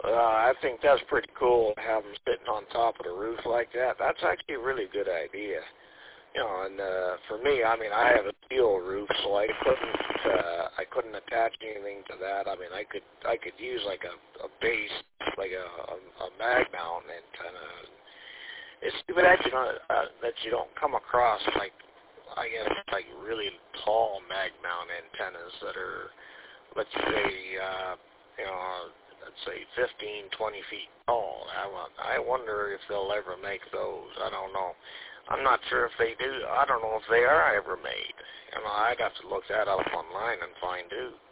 I think that's pretty cool to have them sitting on top of the roof like that. That's actually a really good idea. You know, and for me, I mean, I have a steel roof, so I couldn't attach anything to that. I mean, I could use like a base, like a mag mount antenna. It's too bad that you don't come across like, I guess, like really tall mag mount antennas that are, let's say, let's say 15, 20 feet tall. I wonder if they'll ever make those. I don't know. I'm not sure if they do. I don't know if they are ever made. You know, I'd have to look that up online and find out.